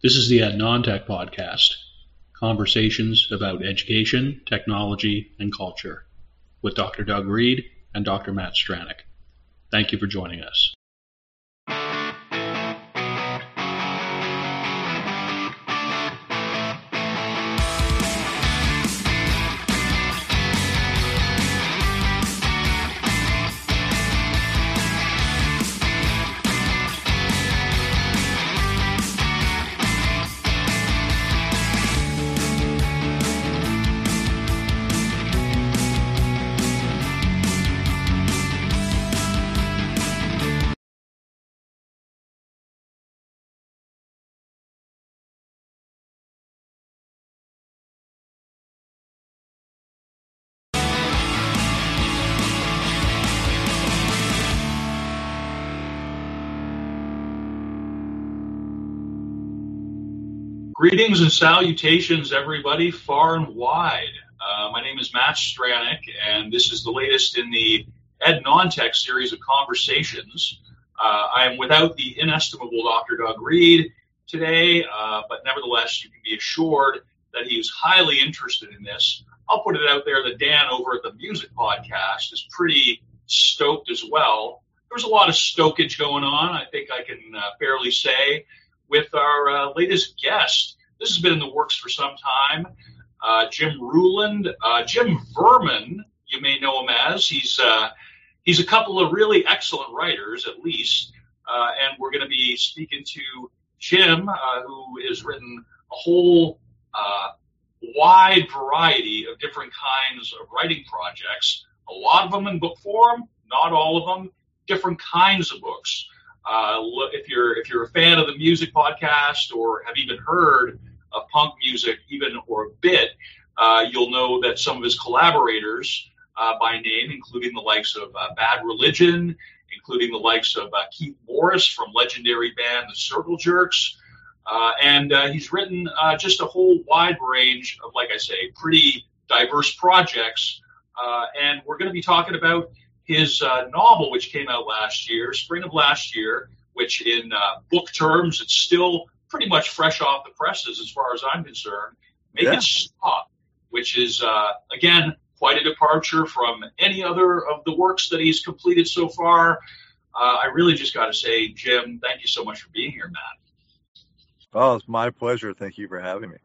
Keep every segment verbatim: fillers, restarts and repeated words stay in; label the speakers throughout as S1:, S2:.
S1: This is the Ed Non-Tech Podcast, conversations about education, technology, and culture, with Doctor Doug Reed and Doctor Matt Stranek. Thank you for joining us. Greetings and salutations, everybody, far and wide. Uh, my name is Matt Stranek, and this is the latest in the Ed Non-Tech series of conversations. Uh, I am without the inestimable Doctor Doug Reed today, uh, but nevertheless, you can be assured that he is highly interested in this. I'll put it out there that Dan over at the Music Podcast is pretty stoked as well. There's a lot of stokage going on, I think I can uh, fairly say, with our uh, latest guest. This has been in the works for some time. Uh, Jim Ruland, uh, Jim Verman, you may know him as. He's uh, he's a couple of really excellent writers, at least. Uh, and we're going to be speaking to Jim, uh, who has written a whole uh, wide variety of different kinds of writing projects. A lot of them in book form, not all of them, different kinds of books. Uh, if you're if you're a fan of the Music Podcast or have even heard of punk music even or a bit, uh, you'll know that some of his collaborators uh, by name, including the likes of uh, Bad Religion, including the likes of uh, Keith Morris from legendary band The Circle Jerks, uh, and uh, he's written uh, just a whole wide range of, like I say, pretty diverse projects. Uh, and we're going to be talking about his uh, novel, which came out last year, spring of last year, which in uh, book terms, it's still pretty much fresh off the presses as far as I'm concerned. Make
S2: yeah.
S1: It Stop, which is, uh, again, quite a departure from any other of the works that he's completed so far. Uh, I really just got to say, Jim, thank you so much for being here, Matt.
S2: Oh, it's my pleasure. Thank you for having me.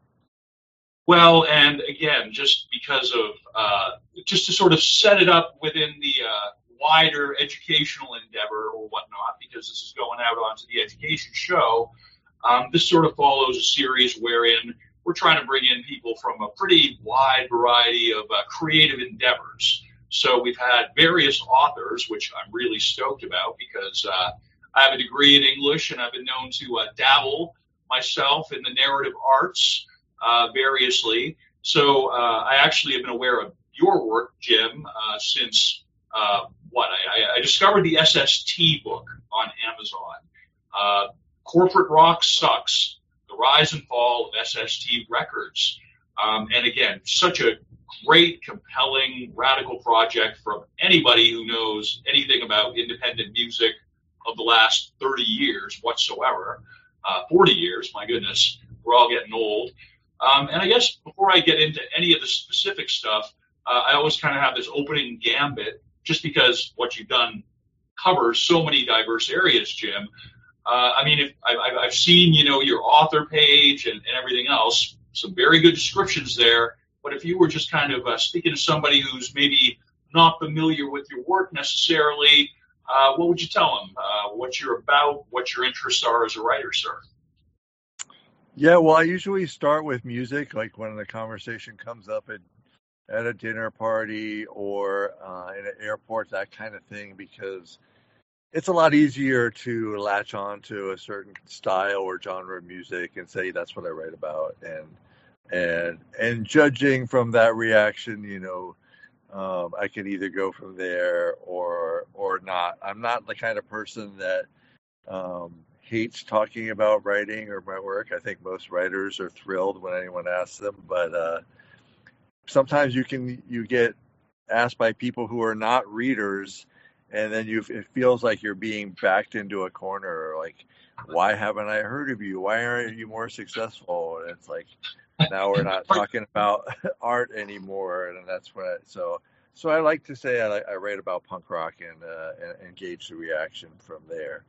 S1: Well, and again, just because of, uh, just to sort of set it up within the uh, wider educational endeavor or whatnot, because this is going out onto the education show, um, this sort of follows a series wherein we're trying to bring in people from a pretty wide variety of uh, creative endeavors. So we've had various authors, which I'm really stoked about because uh, I have a degree in English and I've been known to uh, dabble myself in the narrative arts Uh, variously. So uh, I actually have been aware of your work, Jim, uh, since uh, what? I, I discovered the S S T book on Amazon. Uh, Corporate Rock Sucks, The Rise and Fall of S S T Records. Um, and again, such a great, compelling, radical project from anybody who knows anything about independent music of the last thirty years whatsoever. Uh, forty years, my goodness. We're all getting old. Um, and I guess before I get into any of the specific stuff, uh, I always kind of have this opening gambit, just because what you've done covers so many diverse areas, Jim. Uh, I mean, if I, I've seen, you know, your author page and, and everything else, some very good descriptions there. But if you were just kind of uh, speaking to somebody who's maybe not familiar with your work necessarily, uh, what would you tell them? Uh, what you're about, what your interests are as a writer, sir?
S2: Yeah, well, I usually start with music, like when the conversation comes up at, at a dinner party or uh, in an airport, that kind of thing, because it's a lot easier to latch on to a certain style or genre of music and say that's what I write about. And and and judging from that reaction, you know, um, I can either go from there or or not. I'm not the kind of person that um, hates talking about writing or my work. I think most writers are thrilled when anyone asks them, but uh, sometimes you can you get asked by people who are not readers, and then you it feels like you're being backed into a corner like, why haven't I heard of you? Why aren't you more successful? And it's like, now we're not talking about art anymore. And that's what I, so, so I like to say I, I write about punk rock and, uh, and, and gauge the reaction from there.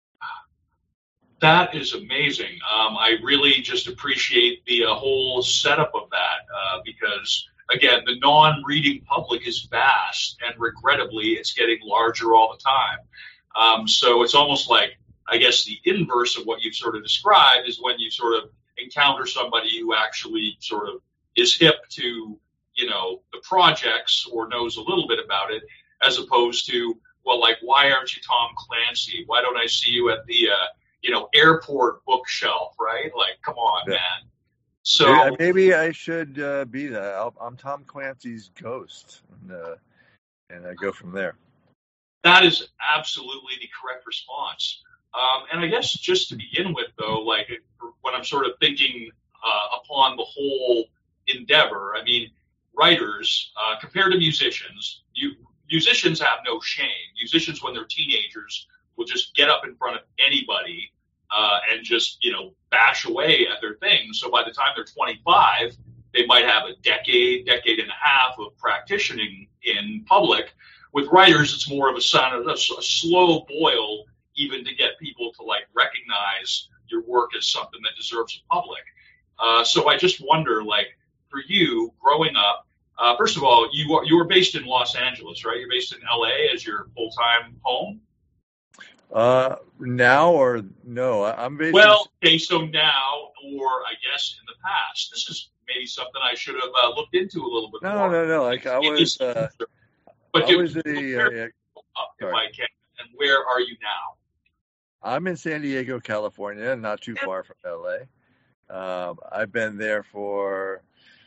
S1: That is amazing. Um, I really just appreciate the uh, whole setup of that uh, because, again, the non-reading public is vast, and regrettably, it's getting larger all the time. Um, so it's almost like, I guess, the inverse of what you've sort of described is when you sort of encounter somebody who actually sort of is hip to, you know, the projects or knows a little bit about it, as opposed to, well, like, why aren't you Tom Clancy? Why don't I see you at the uh, you know, airport bookshelf, right? Like, come on,
S2: Yeah.
S1: man. So
S2: maybe I should uh, be that. I'll, I'm Tom Clancy's ghost, and, uh, and I go from there.
S1: That is absolutely the correct response. Um, and I guess just to begin with, though, like when I'm sort of thinking uh, upon the whole endeavor, I mean, writers uh, compared to musicians, you, musicians have no shame. Musicians, when they're teenagers, will just get up in front of anybody uh, and just, you know, bash away at their things. So by the time they're twenty-five, they might have a decade, decade and a half of practicing in public. With writers, it's more of a, son, a, a slow boil, even to get people to, like, recognize your work as something that deserves a public. Uh, so I just wonder, like, for you, growing up, uh, first of all, you are, you were based in Los Angeles, right? You're based in L A as your full-time home?
S2: Uh, now or no? I'm basically
S1: well. Okay, so now, or I guess in the past, this is maybe something I should have uh, looked into a little bit
S2: no,
S1: more.
S2: No, no, no. Like I was, uh,
S1: but
S2: I
S1: do,
S2: was a,
S1: where,
S2: uh,
S1: up, if I can. And where are you now?
S2: I'm in San Diego, California, not too far from L A. Um, I've been there for,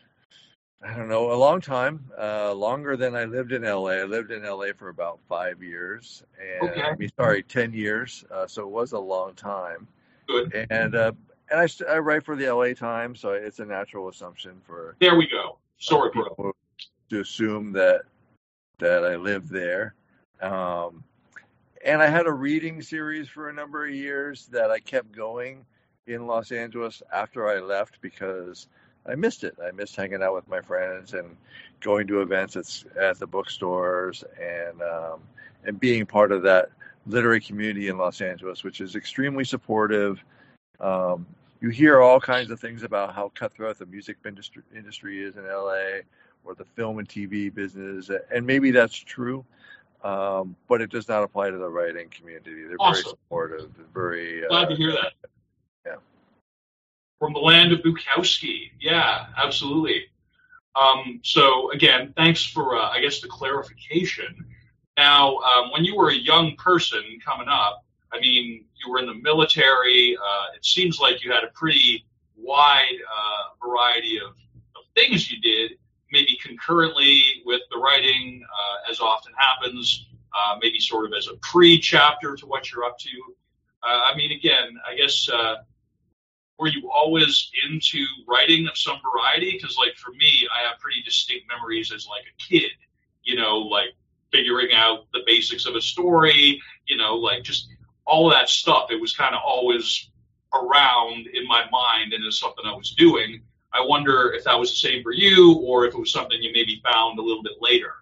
S2: I don't know, a long time, uh, longer than I lived in L A. I lived in L A for about five years, and
S1: okay.
S2: I mean, sorry, ten years. Uh, so it was a long time.
S1: Good.
S2: And uh, and I, I write for the L A Times, so it's a natural assumption for
S1: there we go. Sorry,
S2: uh, people bro. to assume that that I live there. Um, and I had a reading series for a number of years that I kept going in Los Angeles after I left because I missed it. I missed hanging out with my friends and going to events at, at the bookstores and um, and being part of that literary community in Los Angeles, which is extremely supportive. Um, you hear all kinds of things about how cutthroat the music industry, industry is in L A or the film and T V business, and maybe that's true, um, but it does not apply to the writing community. They're
S1: awesome.
S2: very supportive. Very
S1: glad
S2: uh,
S1: to hear that.
S2: Yeah.
S1: From the land of Bukowski. Yeah, absolutely. Um, so, again, thanks for, uh, I guess, the clarification. Now, um, when you were a young person coming up, I mean, you were in the military. Uh, it seems like you had a pretty wide uh, variety of, of things you did, maybe concurrently with the writing, uh, as often happens, uh, maybe sort of as a pre-chapter to what you're up to. Uh, I mean, again, I guess... Uh, were you always into writing of some variety? Because, like, for me, I have pretty distinct memories as, like, a kid, you know, like figuring out the basics of a story, you know, like just all of that stuff. It was kind of always around in my mind and as something I was doing. I wonder if that was the same for you or if it was something you maybe found a little bit later.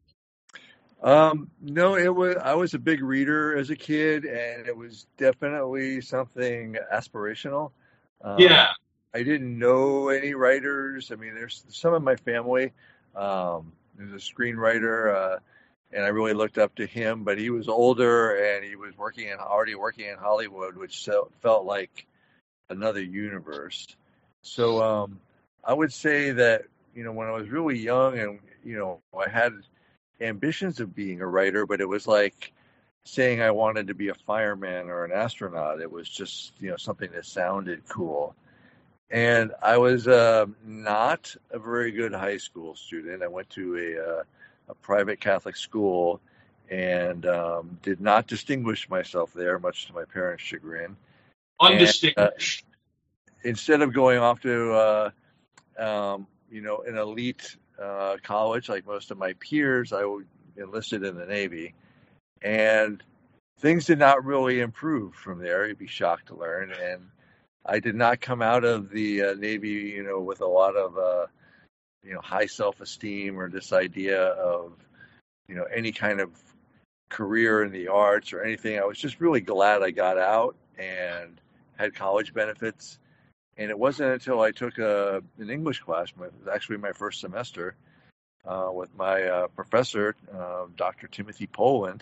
S2: Um, no, it was, I was a big reader as a kid, and it was definitely something aspirational. Um,
S1: yeah.
S2: I didn't know any writers. I mean, there's some of my family. Um, there's a screenwriter, uh, and I really looked up to him, but he was older and he was working in, already working in Hollywood, which felt like another universe. So, um, I would say that, you know, when I was really young and, you know, I had ambitions of being a writer, but it was like saying I wanted to be a fireman or an astronaut. It was just, you know, something that sounded cool. And I was uh, not a very good high school student. I went to a, uh, a private Catholic school and um, did not distinguish myself there, much to my parents' chagrin.
S1: Undistinguished.
S2: And, uh, instead of going off to, uh, um, you know, an elite uh, college like most of my peers, I enlisted in the Navy. And things did not really improve from there. You'd be shocked to learn. And I did not come out of the uh, Navy, you know, with a lot of, uh, you know, high self-esteem or this idea of, you know, any kind of career in the arts or anything. I was just really glad I got out and had college benefits. And it wasn't until I took a, an English class, my, it was actually my first semester, uh, with my uh, professor, uh, Doctor Timothy Poland,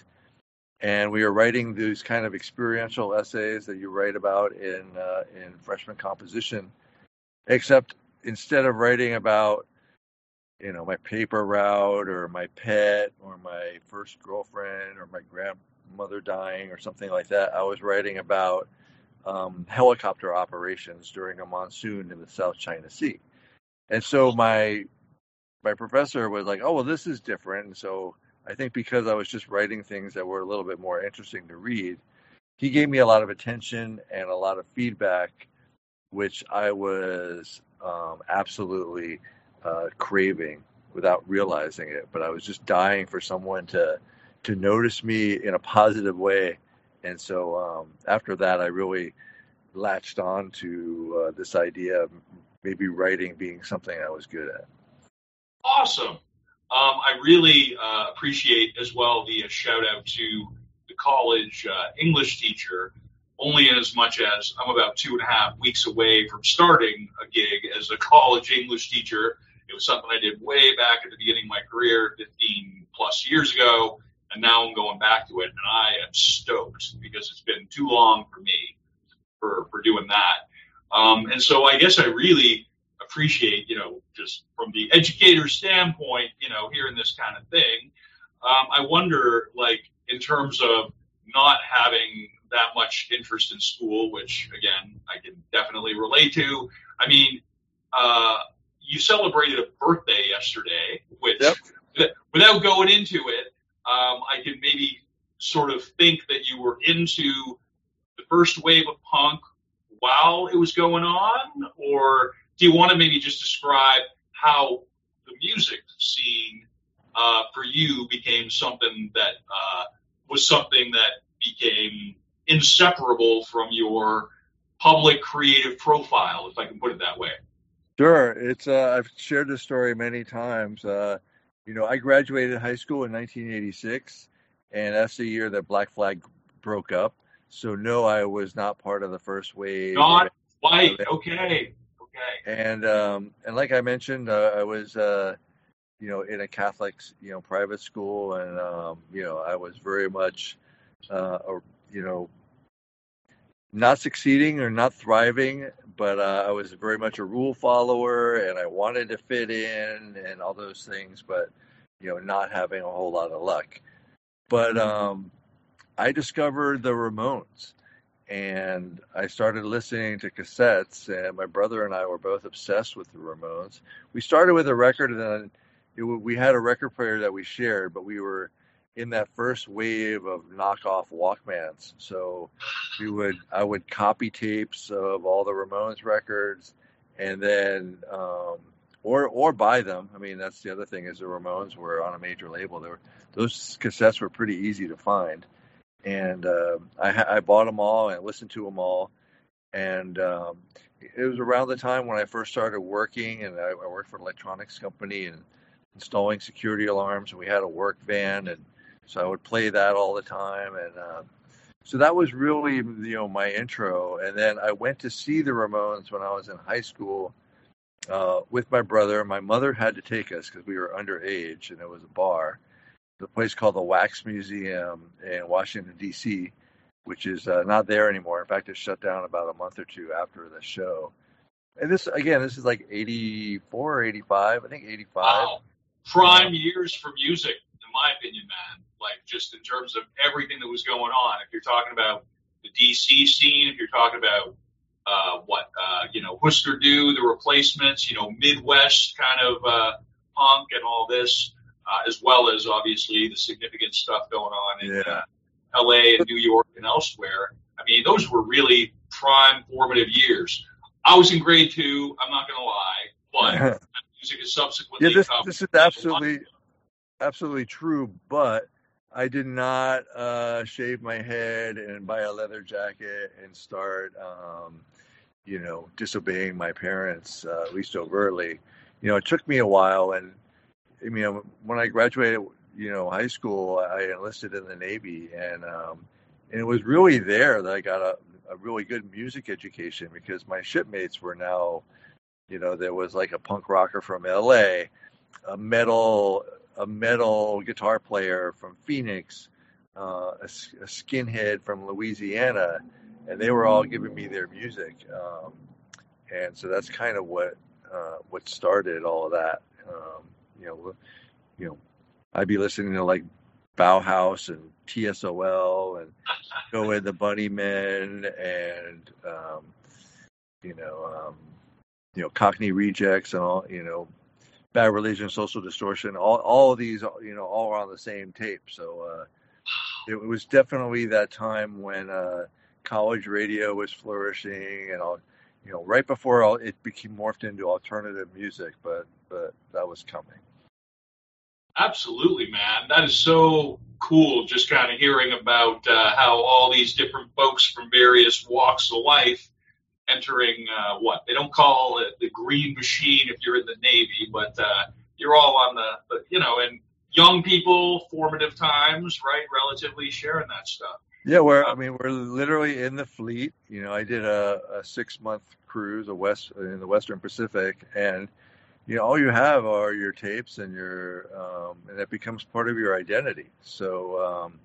S2: and we were writing these kind of experiential essays that you write about in uh, in freshman composition, except instead of writing about, you know, my paper route or my pet or my first girlfriend or my grandmother dying or something like that, I was writing about um, helicopter operations during a monsoon in the South China Sea. And so my my professor was like, oh, well, this is different. And so I think because I was just writing things that were a little bit more interesting to read, he gave me a lot of attention and a lot of feedback, which I was um, absolutely uh, craving without realizing it. But I was just dying for someone to to notice me in a positive way. And so um, after that, I really latched on to uh, this idea of maybe writing being something I was good at.
S1: Awesome. Um, I really uh, appreciate as well the uh, shout out to the college uh, English teacher, only in as much as I'm about two and a half weeks away from starting a gig as a college English teacher. It was something I did way back at the beginning of my career, fifteen plus years ago, and now I'm going back to it, and I am stoked because it's been too long for me for, for doing that. Um, and so I guess I really appreciate, you know, just from the educator standpoint, you know, hearing this kind of thing. Um, I wonder, like, in terms of not having that much interest in school, which, again, I can definitely relate to. I mean, uh, you celebrated a birthday yesterday, which, yep. without going into it, um, I can maybe sort of think that you were into the first wave of punk while it was going on, or do you want to maybe just describe how the music scene uh, for you became something that uh, was something that became inseparable from your public creative profile, if I can put it that way?
S2: Sure. It's uh, I've shared this story many times. Uh, you know, I graduated high school in nineteen eighty-six, and that's the year that Black Flag broke up. So no, I was not part of the first wave.
S1: Not white. Okay. Okay.
S2: And um, and like I mentioned, uh, I was uh, you know, in a Catholic, you know, private school, and um, you know, I was very much uh, a, you know, not succeeding or not thriving, but uh, I was very much a rule follower, and I wanted to fit in and all those things, but you know, not having a whole lot of luck. But um, I discovered the Ramones. And I started listening to cassettes, and my brother and I were both obsessed with the Ramones. We started with a record, and then it, we had a record player that we shared, but we were in that first wave of knockoff Walkmans. So we would, I would copy tapes of all the Ramones records, and then, um, or or buy them. I mean, that's the other thing, is the Ramones were on a major label. They were, those cassettes were pretty easy to find. And uh, I, I bought them all and listened to them all. And um, it was around the time when I first started working, and I, I worked for an electronics company and installing security alarms. And we had a work van, and so I would play that all the time. And uh, so that was really, you know, my intro. And then I went to see the Ramones when I was in high school uh, with my brother. My mother had to take us because we were underage, and it was a bar. The place called the Wax Museum in Washington, D C, which is uh, not there anymore. In fact, it shut down about a month or two after the show. And this, again, this is like eighty-four or eighty-five, I think eighty-five.
S1: Wow. Prime um, years for music, in my opinion, man. Like, just in terms of everything that was going on. If you're talking about the D C scene, if you're talking about, uh, what, uh, you know, Husker Du, the Replacements, you know, Midwest kind of uh, punk and all this. Uh, as well as, obviously, the significant stuff going on in yeah. uh, L A and New York and elsewhere. I mean, those were really prime formative years. I was in grade two, I'm not going to lie, but music is subsequently...
S2: Yeah, this, this is absolutely, absolutely true, but I did not uh, shave my head and buy a leather jacket and start, um, you know, disobeying my parents, uh, at least overtly. You know, it took me a while, and I mean, when I graduated, you know, high school, I enlisted in the Navy, and um, and it was really there that I got a, a really good music education because my shipmates were now, you know, there was like a punk rocker from L A, a metal a metal guitar player from Phoenix, uh, a, a skinhead from Louisiana, and they were all giving me their music, um, and so that's kind of what uh, what started all of that. Um, you know, you know, I'd be listening to like Bauhaus and T S O L and Go in the Bunnymen and um, you know, um, you know, Cockney Rejects and all, you know, Bad Religion, Social Distortion, all all of these, you know, all on the same tape. So uh, it was definitely that time when uh, college radio was flourishing, and all, you know, right before all, it became morphed into alternative music, but but that was coming.
S1: Absolutely, man. That is so cool. Just kind of hearing about uh, how all these different folks from various walks of life entering uh, what they don't call it the green machine if you're in the Navy, but uh, you're all on the, the, you know, and young people, formative times, right? Relatively sharing that stuff.
S2: Yeah, we're, I mean, we're literally in the fleet. You know, I did a, a six month cruise a west in the Western Pacific, and you know, all you have are your tapes and your, um, and it becomes part of your identity. So, um,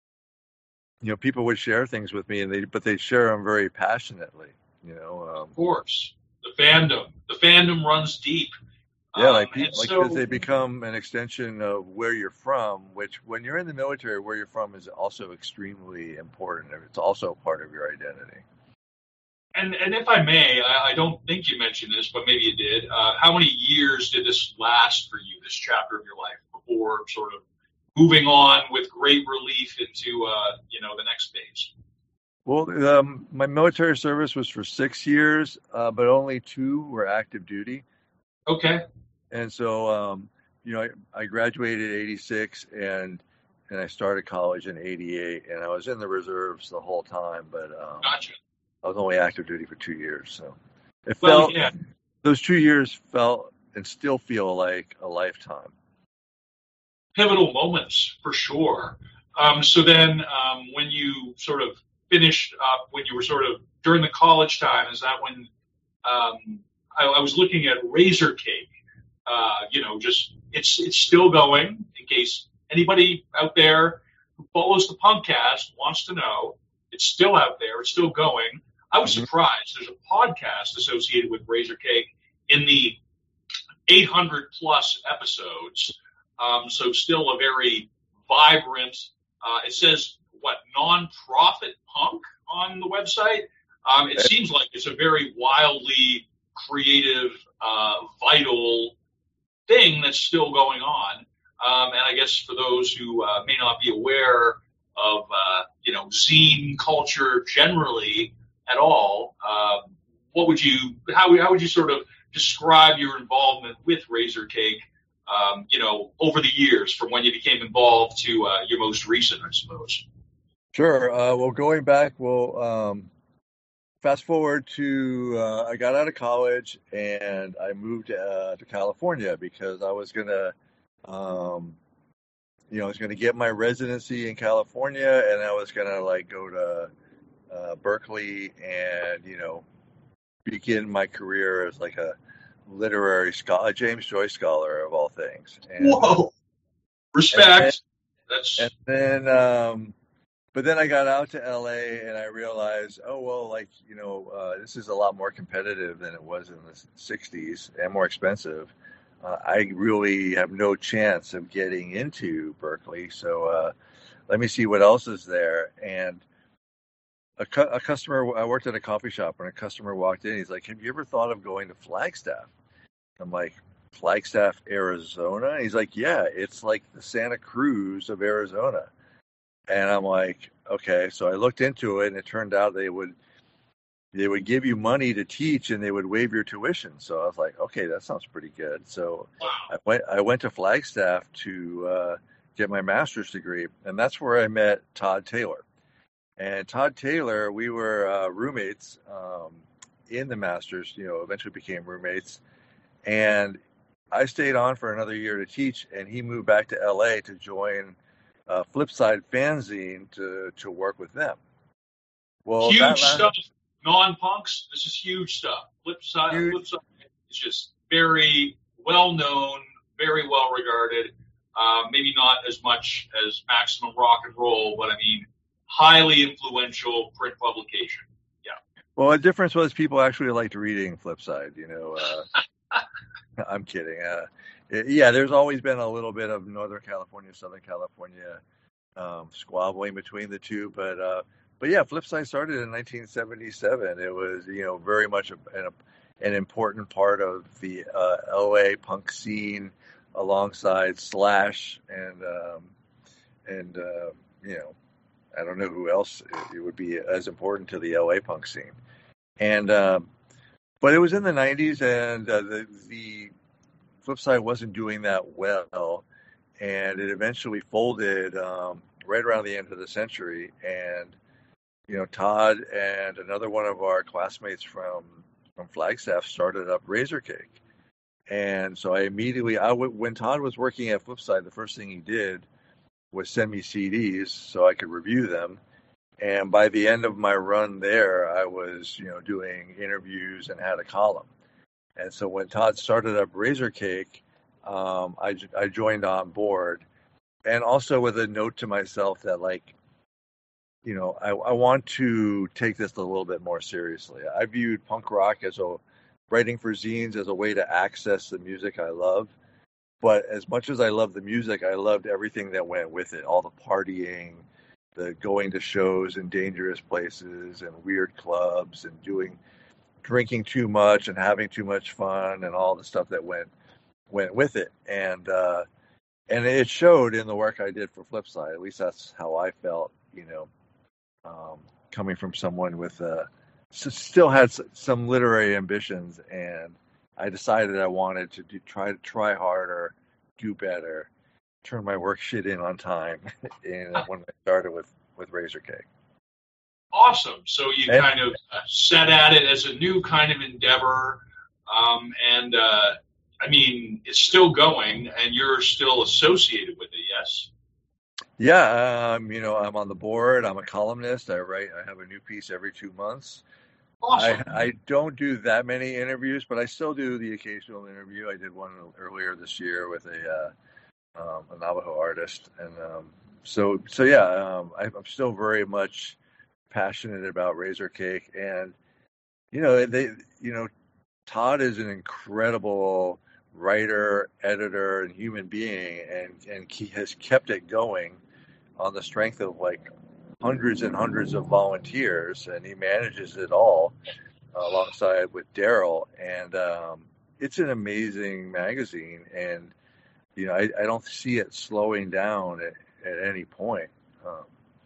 S2: you know, people would share things with me, and they, but they share them very passionately. You know, um,
S1: of course, the fandom, the fandom runs deep.
S2: Yeah, like
S1: um,
S2: people, like
S1: so,
S2: they become an extension of where you're from. Which, when you're in the military, where you're from is also extremely important. It's also part of your identity.
S1: And and if I may, I, I don't think you mentioned this, but maybe you did. Uh, how many years did this last for you? This chapter of your life before sort of moving on with great relief into uh, you know, the next phase?
S2: Well, um, my military service was for six years, uh, but only two were active duty.
S1: Okay.
S2: And so, um, you know, I, I graduated in eighty-six, and and I started college in eighty-eight, and I was in the reserves the whole time. But um,
S1: Gotcha.
S2: I was only active duty for two years, so it
S1: Well,
S2: felt
S1: yeah.
S2: those two years felt and still feel like a lifetime.
S1: Pivotal moments for sure. Um, so then, um, when you sort of finished up, when you were sort of during the college time, is that when um, I, I was looking at Razor Cake? Uh, you know, just it's it's still going. In case anybody out there who follows the Punkcast wants to know, it's still out there. It's still going. I was
S2: Mhm.
S1: surprised. There's a podcast associated with Razor Cake in the eight hundred plus episodes. Um, so still a very vibrant. Uh, it says what non-profit punk on the website. Um, it seems like it's a very wildly creative, uh, vital thing that's still going on. Um, and I guess for those who uh, may not be aware of, uh, you know, zine culture generally at all, uh, what would you, how, how would you sort of describe your involvement with Razor Cake, um, you know, over the years from when you became involved to uh, your most recent, I suppose?
S2: Sure. Uh, well, going back, well, um, fast forward to uh, I got out of college and I moved uh, to California because I was gonna, um, you know, I was gonna get my residency in California, and I was gonna like go to uh, Berkeley and you know begin my career as like a literary scholar, a James Joyce scholar of all things. And,
S1: Whoa, respect.
S2: And then,
S1: That's
S2: and then um, but then I got out to L A and I realized, oh, well, like, you know, uh, this is a lot more competitive than it was in the sixties and more expensive. Uh, I really have no chance of getting into Berkeley. So uh, let me see what else is there. And a, cu- a customer, I worked at a coffee shop, and a customer walked in. He's like, have you ever thought of going to Flagstaff? I'm like, Flagstaff, Arizona? He's like, yeah, it's like the Santa Cruz of Arizona. And I'm like, okay. So I looked into it, and it turned out they would they would give you money to teach, and they would waive your tuition. So I was like, okay, that sounds pretty good. So
S1: wow.
S2: I went I went to Flagstaff to uh, get my master's degree, and that's where I met Todd Taylor. And Todd Taylor, we were uh, roommates um, in the master's. You know, eventually became roommates, and I stayed on for another year to teach, and he moved back to L A to join uh, Flipside Fanzine to to work with them. Well,
S1: huge
S2: that last,
S1: stuff. Non-punks, this is huge stuff. Flipside,
S2: huge.
S1: Flipside is just very well known, very well regarded. Uh, maybe not as much as Maximum Rock and Roll, but I mean, highly influential print publication. Yeah.
S2: Well, the difference was people actually liked reading Flipside. You know, uh, I'm kidding. Uh, yeah, there's always been a little bit of Northern California, Southern California um, squabbling between the two, but uh, but yeah, Flipside started in nineteen seventy-seven. It was, you know, very much a, an, an important part of the uh, L A punk scene, alongside Slash and um, and uh, you know, I don't know who else it would be as important to the L A punk scene. And um, but it was in the nineties, and uh, the the Flipside wasn't doing that well, and it eventually folded um, right around the end of the century. And you know, Todd and another one of our classmates from from Flagstaff started up Razorcake. And so I immediately, I w- when Todd was working at Flipside, the first thing he did was send me C Ds so I could review them. And by the end of my run there, I was, you know, doing interviews and had a column. And so when Todd started up Razorcake, um, I, I joined on board. And also with a note to myself that, like, you know, I, I want to take this a little bit more seriously. I viewed punk rock as a writing for zines as a way to access the music I love. But as much as I loved the music, I loved everything that went with it, all the partying, the going to shows in dangerous places and weird clubs and doing, drinking too much and having too much fun and all the stuff that went went with it. And uh, and it showed in the work I did for Flipside. At least that's how I felt, you know, um, coming from someone with a, still had some literary ambitions, and I decided I wanted to do, try to try harder, do better, turn my work shit in on time. And when I started with, with Razorcake.
S1: Awesome. So you
S2: and,
S1: kind of uh, set at it as a new kind of endeavor. Um, and, uh, I mean, it's still going, and you're still associated with it, yes?
S2: Yeah, um, you know, I'm on the board. I'm a columnist. I write, I have a new piece every two months.
S1: Awesome.
S2: I, I don't do that many interviews, but I still do the occasional interview. I did one earlier this year with a uh, um, a Navajo artist, and um, so so yeah, um, I, I'm still very much passionate about Razorcake, and you know they you know Todd is an incredible writer, editor, and human being, and and he has kept it going on the strength of like hundreds and hundreds of volunteers, and he manages it all uh, alongside with Daryl. And um, it's an amazing magazine, and you know I, I don't see it slowing down at, at any point. Um,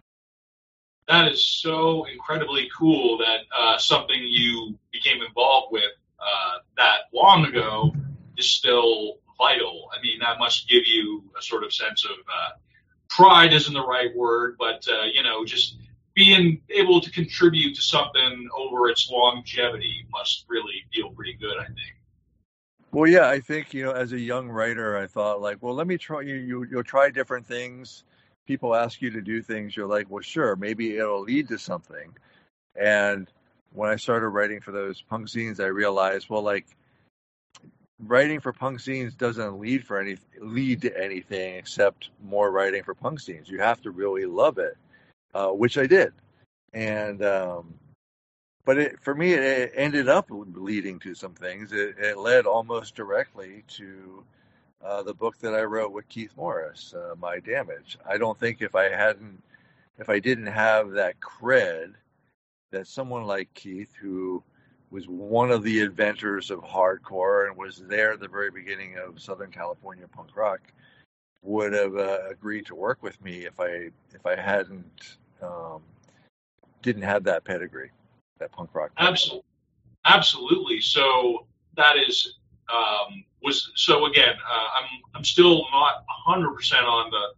S1: that is so incredibly cool that uh, something you became involved with uh, that long ago is still vital. I mean, that must give you a sort of sense of uh, pride isn't the right word, but, uh, you know, just being able to contribute to something over its longevity must really feel pretty good, I think.
S2: Well, yeah, I think, you know, as a young writer, I thought like, well, let me try, you, you, you'll try different things. People ask you to do things. You're like, well, sure, maybe it'll lead to something. And when I started writing for those punk zines, I realized, well, like, writing for punk zines doesn't lead for any lead to anything except more writing for punk zines. You have to really love it, uh, which I did, and um, but it, for me, it ended up leading to some things. It, it led almost directly to uh, the book that I wrote with Keith Morris, uh, My Damage. I don't think if I hadn't, if I didn't have that cred, that someone like Keith, who was one of the inventors of hardcore and was there at the very beginning of Southern California punk rock, would have uh, agreed to work with me if I if I hadn't um, didn't have that pedigree, that punk rock pedigree.
S1: Absolutely, absolutely. So that is um, was so again. Uh, I'm I'm still not one hundred percent on the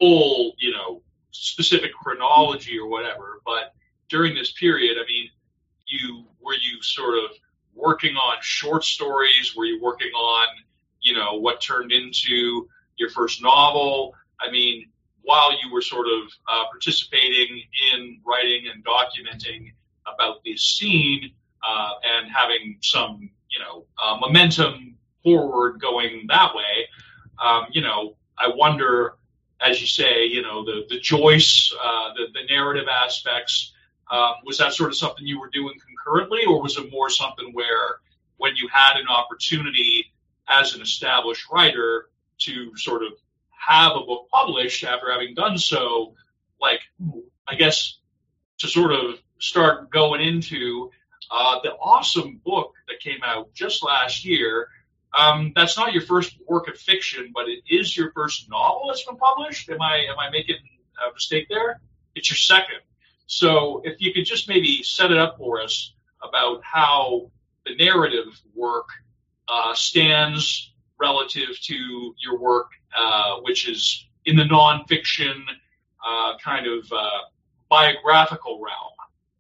S1: full, you know, specific chronology or whatever, but during this period, I mean, you were you sort of working on short stories? Were you working on, you know, what turned into your first novel? I mean, while you were sort of uh, participating in writing and documenting about this scene uh, and having some, you know, uh, momentum forward going that way, um, you know, I wonder, as you say, you know, the, the Joyce, uh, the, the narrative aspects, um, was that sort of something you were doing concurrently, or was it more something where when you had an opportunity as an established writer to sort of have a book published after having done so, like, I guess, to sort of start going into uh, the awesome book that came out just last year? Um, that's not your first work of fiction, but it is your first novel that's been published. Am I am I making a mistake there? It's your second. So if you could just maybe set it up for us about how the narrative work uh, stands relative to your work, uh, which is in the nonfiction uh, kind of uh, biographical realm.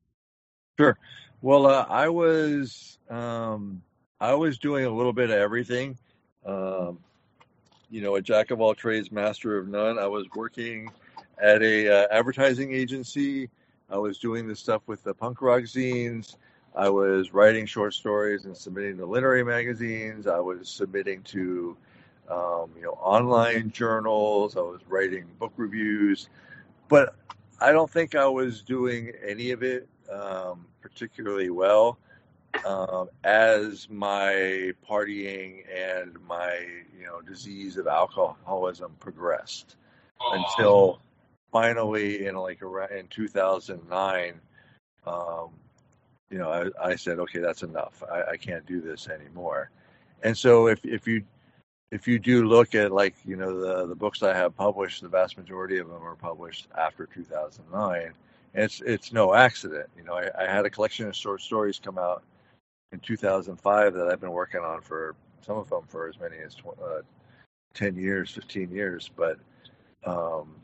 S2: Sure. Well, uh, I was um, I was doing a little bit of everything. Um, you know, a jack of all trades, master of none. I was working at a uh, advertising agency. I was doing this stuff with the punk rock zines. I was writing short stories and submitting to literary magazines. I was submitting to, um, you know, online journals. I was writing book reviews, but I don't think I was doing any of it um, particularly well um, as my partying and my, you know, disease of alcoholism progressed
S1: Aww.
S2: until finally in like around in two thousand nine. Um, You know, I, I said, okay, that's enough. I, I can't do this anymore. And so if, if you if you do look at, like, you know, the, the books I have published, the vast majority of them are published after two thousand nine. And it's it's no accident. You know, I, I had a collection of short stories come out in two thousand five that I've been working on for, some of them for as many as uh, ten years, fifteen years. But um,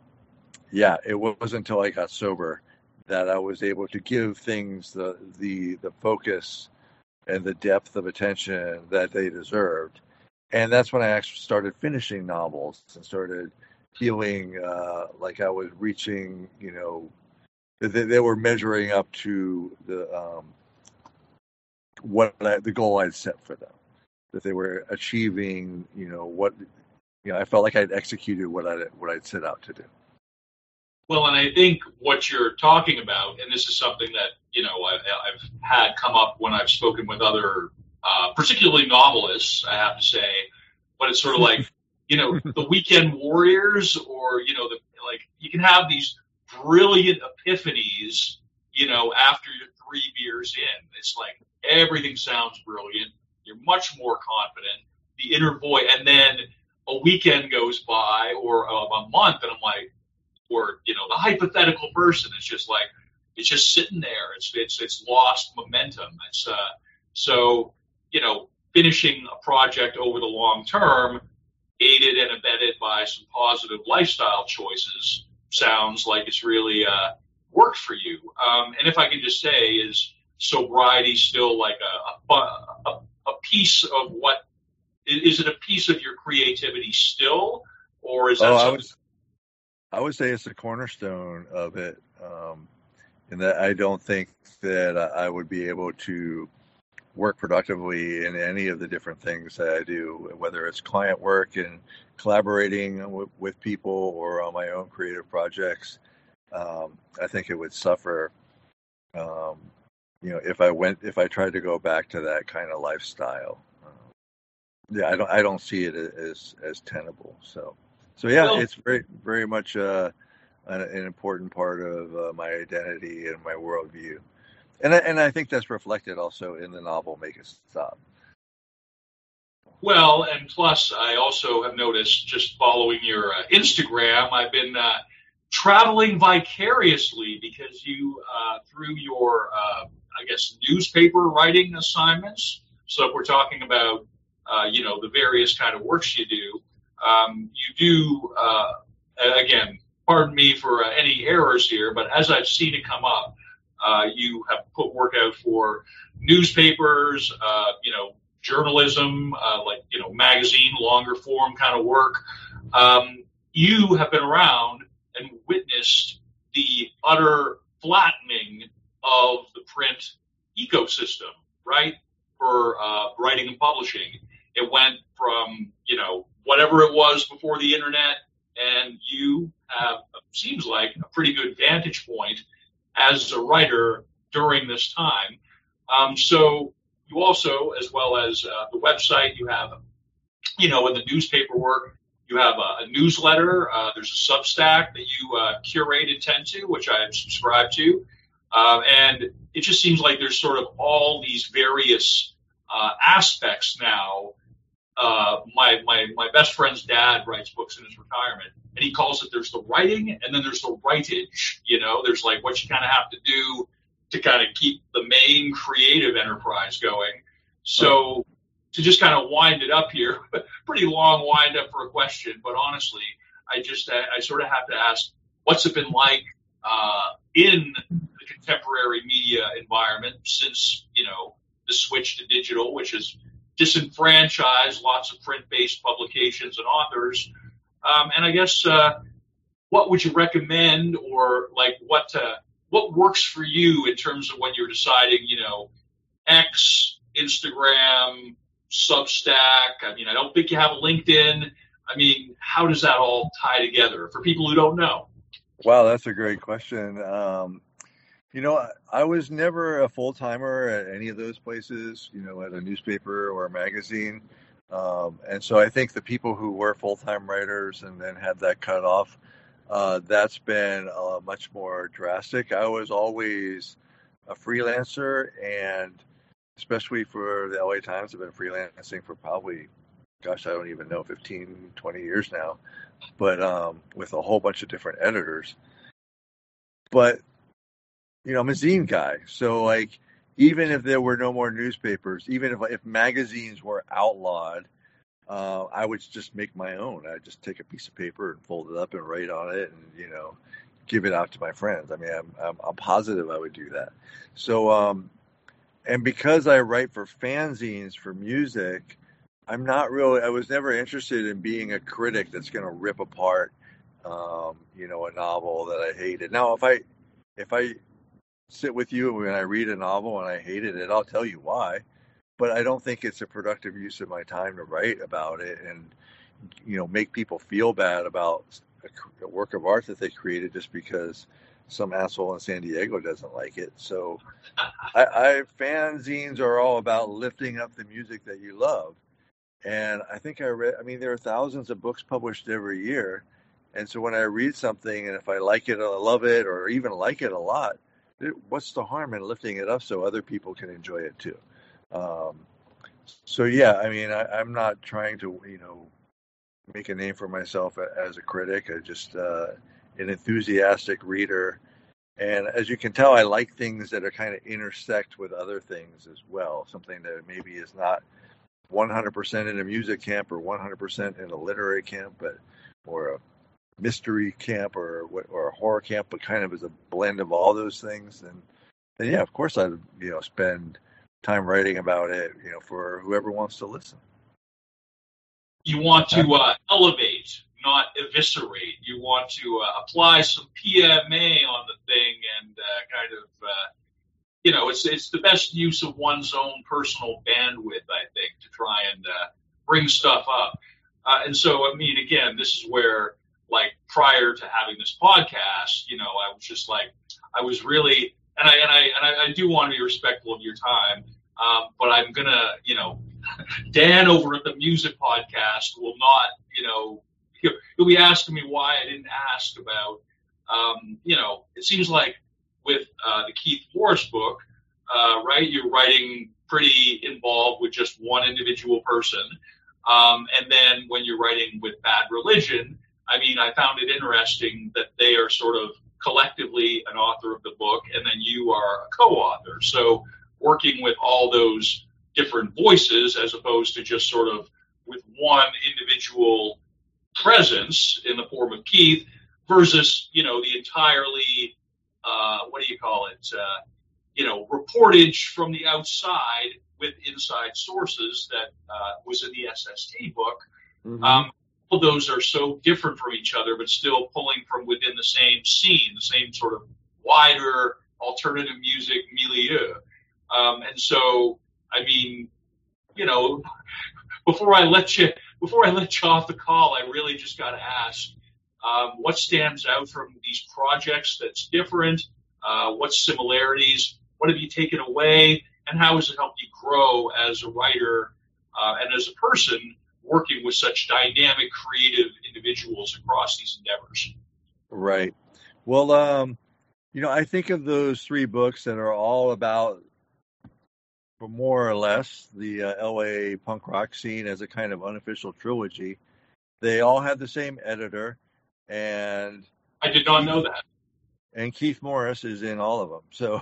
S2: yeah, it wasn't until I got sober that I was able to give things the, the the focus and the depth of attention that they deserved. And that's when I actually started finishing novels and started feeling uh, like I was reaching, you know, they, they were measuring up to the um, what I, the goal I'd set for them, that they were achieving, you know, what, you know, I felt like I'd executed what I what I'd set out to do.
S1: Well, and I think what you're talking about, and this is something that, you know, I've, I've had come up when I've spoken with other, uh, particularly novelists, I have to say, but it's sort of like, you know, the weekend warriors, or, you know, the, like, you can have these brilliant epiphanies, you know, after you're three beers in. It's like everything sounds brilliant. You're much more confident. The inner voice, and then a weekend goes by, or a, a month, and I'm like, or, you know, the hypothetical person is just like, it's just sitting there. It's it's it's lost momentum. It's uh, so, you know, finishing a project over the long term, aided and abetted by some positive lifestyle choices, sounds like it's really uh, worked for you. Um, and if I can just say, is sobriety still like a a, a, a piece of what, is it a piece of your creativity still, or is that
S2: oh,
S1: something?
S2: I was- I would say it's the cornerstone of it, um, in that I don't think that I would be able to work productively in any of the different things that I do, whether it's client work and collaborating w- with people or on my own creative projects. Um, I think it would suffer, um, you know, if I went, if I tried to go back to that kind of lifestyle. Um, yeah, I don't, I don't see it as as tenable. So. So yeah,
S1: Well,
S2: it's very, very much uh, an, an important part of uh, my identity and my worldview, and I, and I think that's reflected also in the novel "Make It Stop."
S1: Well, and plus, I also have noticed, just following your uh, Instagram, I've been uh, traveling vicariously because you, uh, through your, uh, I guess, newspaper writing assignments. So if we're talking about, uh, you know, the various kind of works you do. Um, you do uh, again, pardon me for uh, any errors here, but as I've seen it come up, uh, you have put work out for newspapers, uh, you know, journalism, uh, like, you know, magazine, longer form kind of work. Um, you have been around and witnessed the utter flattening of the print ecosystem, right, for uh, writing and publishing. It went from, you know, whatever it was before the internet, and you have, seems like, a pretty good vantage point as a writer during this time. Um, so you also, as well as uh, the website, you have, you know, in the newspaper work, you have a, a newsletter. Uh, there's a Substack that you uh, curate and tend to, which I subscribe to. Um, and it just seems like there's sort of all these various uh, aspects now. Uh, my, my, my best friend's dad writes books in his retirement, and he calls it, there's the writing and then there's the writage. You know, there's like what you kind of have to do to kind of keep the main creative enterprise going. So to just kind of wind it up here, pretty long wind up for a question, but honestly, I just, I, I sort of have to ask, what's it been like uh, in the contemporary media environment since, you know, the switch to digital, which is disenfranchised lots of print-based publications and authors. Um, and I guess, uh, what would you recommend, or like what, uh, what works for you in terms of when you're deciding, you know, X, Instagram, Substack? I mean, I don't think you have a LinkedIn. I mean, how does that all tie together for people who don't know?
S2: Wow, that's a great question. Um, You know, I, I was never a full-timer at any of those places, you know, at a newspaper or a magazine. Um, and so I think the people who were full-time writers and then had that cut off, uh, that's been uh, much more drastic. I was always a freelancer, and especially for the L A Times, I've been freelancing for probably, gosh, I don't even know, fifteen, twenty years now, but um, with a whole bunch of different editors. But you know, I'm a zine guy. So, like, even if there were no more newspapers, even if if magazines were outlawed, uh, I would just make my own. I'd just take a piece of paper and fold it up and write on it and, you know, give it out to my friends. I mean, I'm, I'm, I'm positive I would do that. So, um, and because I write for fanzines for music, I'm not really, I was never interested in being a critic that's going to rip apart, um, you know, a novel that I hated. Now, if I, if I, sit with you when I read a novel and I hated it, I'll tell you why, but I don't think it's a productive use of my time to write about it and, you know, make people feel bad about a, a work of art that they created just because some asshole in San Diego doesn't like it. So I, I fanzines are all about lifting up the music that you love. And I think I read, I mean, there are thousands of books published every year. And so when I read something and if I like it, I love it, or even like it a lot, what's the harm in lifting it up so other people can enjoy it too? Um, so yeah, I mean, I, I'm not trying to, you know, make a name for myself as a critic. I just uh, an enthusiastic reader, and as you can tell, I like things that are kind of intersect with other things as well. Something that maybe is not one hundred percent in a music camp or one hundred percent in a literary camp, but or a mystery camp or or a horror camp, but kind of as a blend of all those things. And then, yeah, of course, I'd, you know, spend time writing about it, you know, for whoever wants to listen.
S1: You want to uh, elevate, not eviscerate. You want to uh, apply some P M A on the thing and uh, kind of, uh, you know, it's it's the best use of one's own personal bandwidth, I think, to try and uh, bring stuff up. Uh, and so, I mean, again, this is where, like, prior to having this podcast, you know, I was just like, I was really, and I and I and I, I do want to be respectful of your time, um, but I'm gonna, you know, Dan over at the music podcast will not, you know, he'll, he'll be asking me why I didn't ask about, um, you know, it seems like with uh, the Keith Morris book, uh, right, you're writing pretty involved with just one individual person, um, and then when you're writing with Bad Religion, I mean, I found it interesting that they are sort of collectively an author of the book, and then you are a co-author. So working with all those different voices as opposed to just sort of with one individual presence in the form of Keith versus, you know, the entirely, uh, what do you call it, uh, you know, reportage from the outside with inside sources that uh, was in the S S T book. Mm-hmm. Um, all those are so different from each other, but still pulling from within the same scene, the same sort of wider alternative music milieu. Um, and so, I mean, you know, before I let you before I let you off the call, I really just got to ask, um, what stands out from these projects that's different? Uh, what similarities? What have you taken away? And how has it helped you grow as a writer uh, and as a person working with such dynamic, creative individuals across these endeavors?
S2: Right. Well, um, you know, I think of those three books that are all about, for more or less, the uh, L A punk rock scene as a kind of unofficial trilogy. They all have the same editor, and
S1: I did not
S2: Keith,
S1: know that.
S2: And Keith Morris is in all of them. So,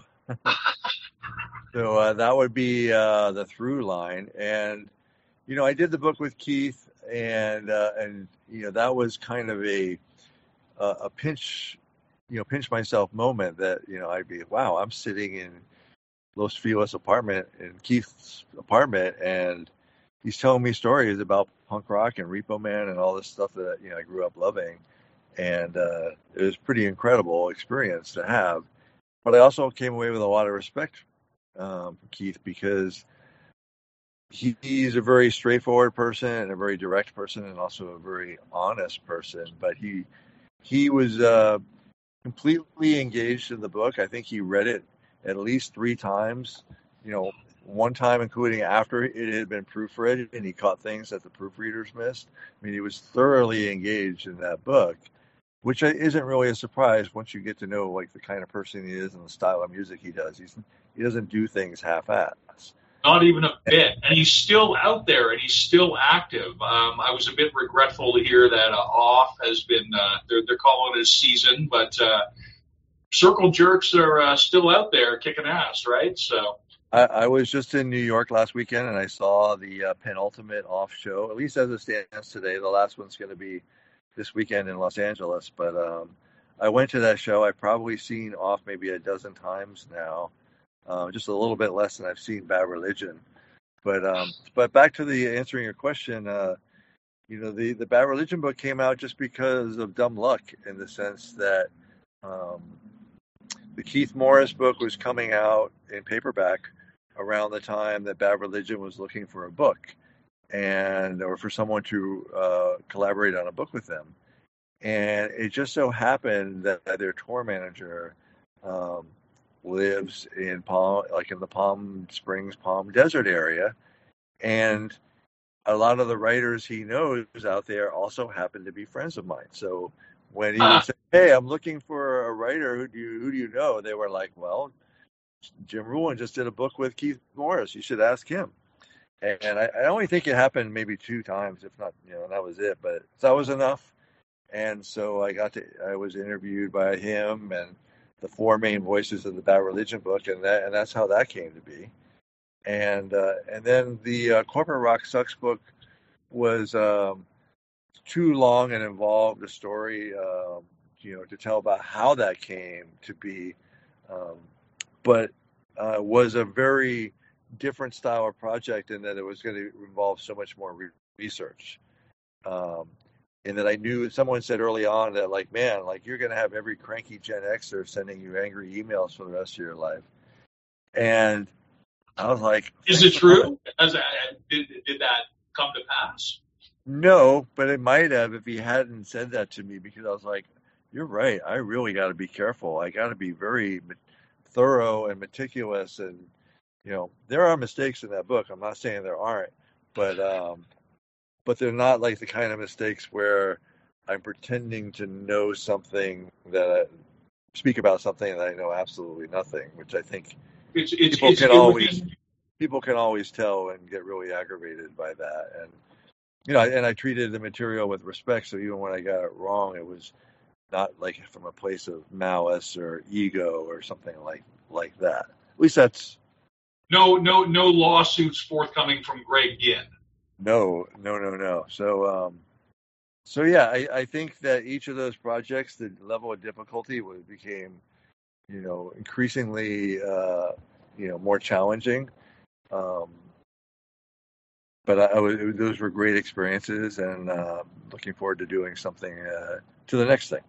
S2: so uh, that would be uh, the through line. And you know, I did the book with Keith, and uh, and you know, that was kind of a a, a pinch, you know, pinch myself moment that, you know, I'd be, wow, I'm sitting in Los Feliz apartment, in Keith's apartment, and he's telling me stories about punk rock and Repo Man and all this stuff that, you know, I grew up loving. And uh, it was a pretty incredible experience to have. But I also came away with a lot of respect um, for Keith, because he, he's a very straightforward person and a very direct person, and also a very honest person. But he he was uh, completely engaged in the book. I think he read it at least three times, you know, one time including after it had been proofread, and he caught things that the proofreaders missed. I mean, he was thoroughly engaged in that book, which isn't really a surprise once you get to know, like, the kind of person he is and the style of music he does. He's, he doesn't do things half-assed.
S1: Not even a bit. And he's still out there, and he's still active. Um, I was a bit regretful to hear that uh, Off has been, uh, they're, they're calling it a season, but uh, Circle Jerks are uh, still out there kicking ass, right? So
S2: I, I was just in New York last weekend, and I saw the uh, penultimate Off show, at least as it stands today. The last one's going to be this weekend in Los Angeles. But um, I went to that show. I've probably seen Off maybe a dozen times now. Uh, just a little bit less than I've seen Bad Religion. But um, but back to the answering your question, uh, you know, the, the Bad Religion book came out just because of dumb luck, in the sense that um, the Keith Morris book was coming out in paperback around the time that Bad Religion was looking for a book, and or for someone to uh, collaborate on a book with them. And it just so happened that their tour manager um, lives in Palm, like in the Palm Springs, Palm Desert area, and a lot of the writers he knows out there also happen to be friends of mine. So when he uh-huh. would say, "Hey, I'm looking for a writer. Who do you who do you know?" They were like, "Well, Jim Ruin just did a book with Keith Morris. You should ask him." And I, I only think it happened maybe two times, if not, you know, that was it. But that was enough. And so I got to, I was interviewed by him and the four main voices of the Bad Religion book, and that, and that's how that came to be. And uh, and then the uh, Corporate Rock Sucks book was um, too long and involved a story, um, you know, to tell about how that came to be, um, but uh, was a very different style of project in that it was going to involve so much more re- research. Um, and that I knew, someone said early on that, like, man, like, you're going to have every cranky Gen Xer sending you angry emails for the rest of your life. And I was like,
S1: is it true? As a, did, did that come to pass?
S2: No, but it might have if he hadn't said that to me, because I was like, you're right. I really got to be careful. I got to be very thorough and meticulous. And, you know, there are mistakes in that book. I'm not saying there aren't, but, um, but they're not like the kind of mistakes where I'm pretending to know something that I speak about something that I know absolutely nothing, which I think
S1: it's, it's,
S2: people
S1: it's,
S2: can
S1: it
S2: always
S1: be...
S2: people can always tell and get really aggravated by that. And you know, and I treated the material with respect, so even when I got it wrong, it was not like from a place of malice or ego or something like like that. At least that's
S1: no no no lawsuits forthcoming from Greg Ginn.
S2: No, no, no, no. So, um, So yeah, I, I think that each of those projects, the level of difficulty was, became, you know, increasingly, uh, you know, more challenging. Um, but I, I was, those were great experiences, and uh, looking forward to doing something uh, to the next thing.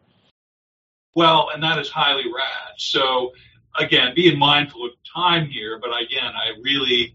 S1: Well, and that is highly rad. So again, being mindful of time here, but again, I really,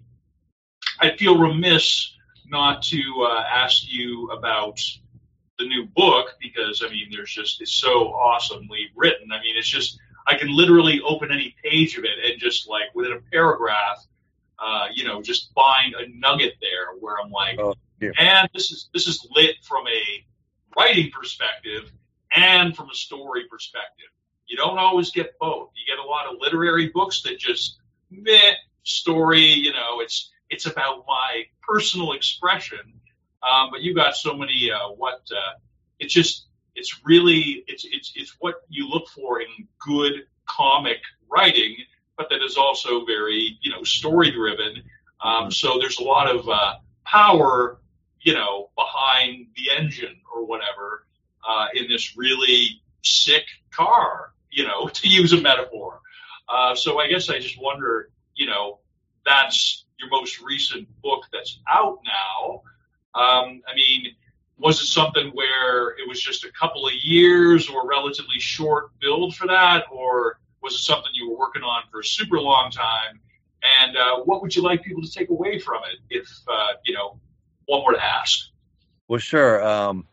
S1: I feel remiss not to uh, ask you about the new book, because I mean, there's just, it's so awesomely written. I mean, it's just, I can literally open any page of it and just like within a paragraph, uh, you know, just find a nugget there where I'm like,
S2: Oh, yeah.
S1: and this is this is lit from a writing perspective and from a story perspective. You don't always get both. You get a lot of literary books that just meh story, you know, it's it's about my personal expression. Um, but you got so many uh, what uh, it's just it's really it's it's it's what you look for in good comic writing, but that is also very, you know, story driven. Um, so there's a lot of uh, power, you know, behind the engine or whatever uh, in this really sick car, you know, to use a metaphor. Uh, so I guess I just wonder, you know, that's your most recent book that's out now. Um, I mean, was it something where it was just a couple of years or relatively short build for that, or was it something you were working on for a super long time? And uh, what would you like people to take away from it if, uh, you know, one were to ask?
S2: Well, sure. Um,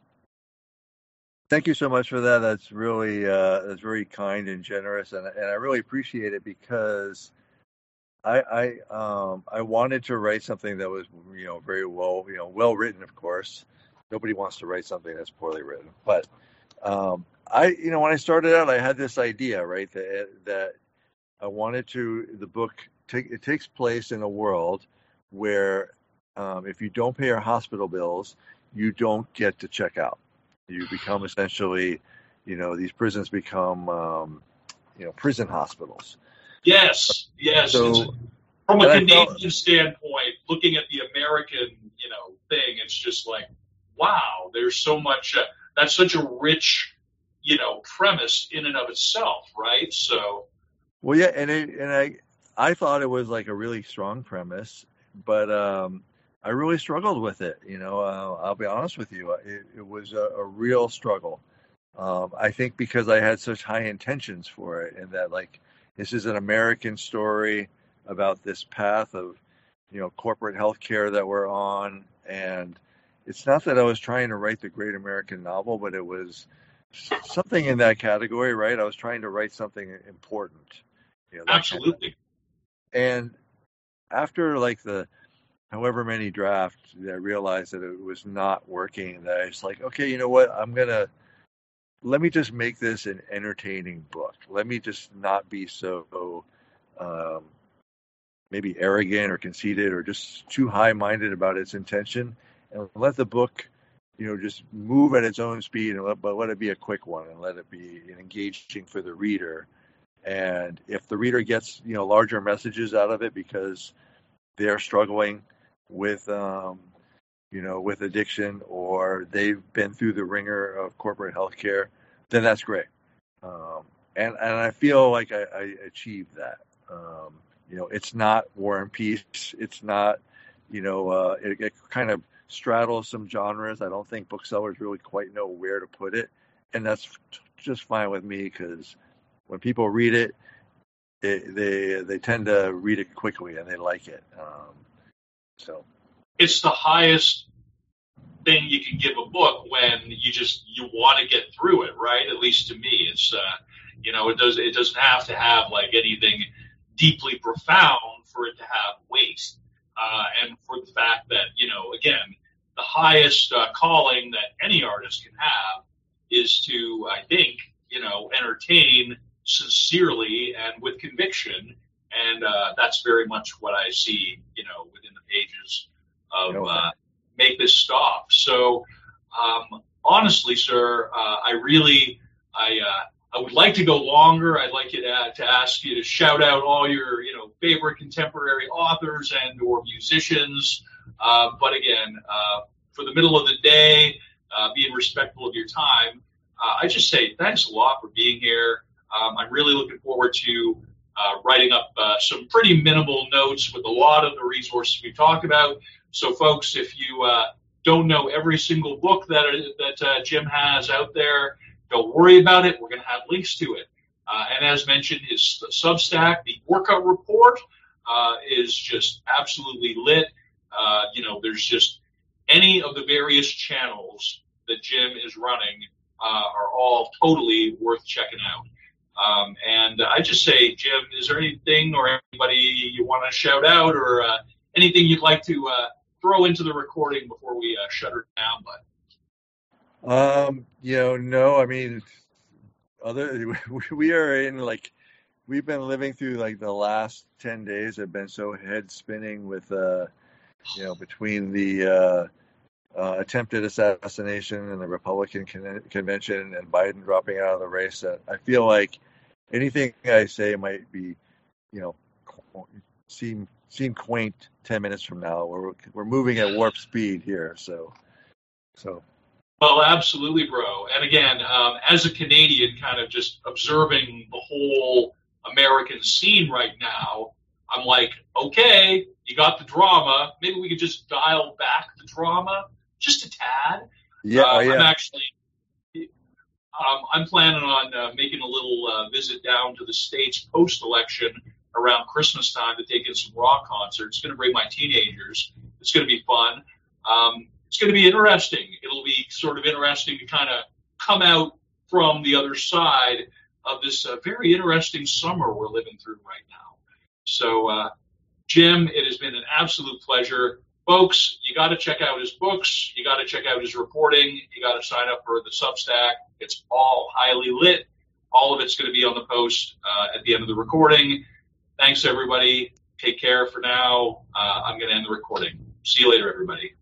S2: thank you so much for that. That's really uh, that's very kind and generous, and and I really appreciate it, because I I um I wanted to write something that was, you know, very well, you know, well written. Of course, nobody wants to write something that's poorly written. But um, I, you know, when I started out, I had this idea, right, that that I wanted to the book take it takes place in a world where um, if you don't pay your hospital bills, you don't get to check out. You become essentially, you know, these prisons become, um, you know, prison hospitals.
S1: Yes, yes.
S2: So,
S1: it's, from a
S2: and I
S1: Canadian
S2: felt,
S1: standpoint, looking at the American, you know, thing, it's just like, wow, there's so much. Uh, that's such a rich, you know, premise in and of itself, right? So,
S2: well, yeah, and it, and I I thought it was like a really strong premise, but um, I really struggled with it. You know, uh, I'll be honest with you, it, it was a, a real struggle. Um, I think because I had such high intentions for it, and that like this is an American story about this path of, you know, corporate healthcare that we're on, and it's not that I was trying to write the great American novel, but it was something in that category, right? I was trying to write something important, you know, that kind of.
S1: absolutely.
S2: And after like the however many drafts, I realized that it was not working. That I was like, okay, you know what? I'm gonna let me just make this an entertaining book. Let me just not be so um, maybe arrogant or conceited or just too high-minded about its intention, and let the book, you know, just move at its own speed, and let, but let it be a quick one, and let it be engaging for the reader. And if the reader gets, you know, larger messages out of it because they're struggling with, um, you know, with addiction, or they've been through the ringer of corporate healthcare, then that's great. Um, and and I feel like I, I achieved that. Um, you know, it's not War and Peace. It's not, you know, uh, it, it kind of straddles some genres. I don't think booksellers really quite know where to put it, and that's just fine with me, because when people read it, it, they they tend to read it quickly and they like it. Um, so
S1: It's the highest thing you can give a book when you just you want to get through it, right? At least to me, it's uh, you know, it does it doesn't have to have like anything deeply profound for it to have weight, uh, and for the fact that, you know, again, the highest uh, calling that any artist can have is to, I think, you know, entertain sincerely and with conviction, and uh, that's very much what I see, you know, within the pages of uh, Make This Stop. So, um, honestly, sir, uh, I really, I, uh, I would like to go longer. I'd like you to, to ask you to shout out all your, you know, favorite contemporary authors and or musicians. Uh, but again, uh, for the middle of the day, uh, being respectful of your time. Uh, I just say thanks a lot for being here. Um, I'm really looking forward to uh, writing up uh, some pretty minimal notes with a lot of the resources we talked about. So, folks, if you uh, don't know every single book that that uh, Jim has out there, don't worry about it. We're going to have links to it. Uh, and as mentioned, his Substack, the workout report, uh, is just absolutely lit. Uh, you know, there's just any of the various channels that Jim is running uh, are all totally worth checking out. Um, and I just say, Jim, is there anything or anybody you want to shout out or uh, anything you'd like to uh, throw into the recording before we uh, shut her down, bud?
S2: Um, you know, no, I mean, other we are in like we've been living through like the last ten days have been so head spinning with uh, you know, between the uh, uh, attempted assassination and the Republican con- convention and Biden dropping out of the race. That I feel like anything I say might be, you know, seem seem quaint ten minutes from now. We're we're moving at warp speed here, so so.
S1: Well, absolutely, bro. And again, um, as a Canadian, kind of just observing the whole American scene right now, I'm like, okay, you got the drama. Maybe we could just dial back the drama just a tad.
S2: Yeah,
S1: uh,
S2: yeah.
S1: I'm actually, um, I'm planning on uh, making a little uh, visit down to the States post-election around Christmas time to take in some rock concerts. It's going to bring my teenagers. It's going to be fun. Um, it's going to be interesting. It'll be sort of interesting to kind of come out from the other side of this uh, very interesting summer we're living through right now. So, uh, Jim, it has been an absolute pleasure. Folks, you got to check out his books. You got to check out his reporting. You got to sign up for the Substack. It's all highly lit. All of it's going to be on the post uh, at the end of the recording. Thanks, everybody. Take care for now. Uh, I'm going to end the recording. See you later, everybody.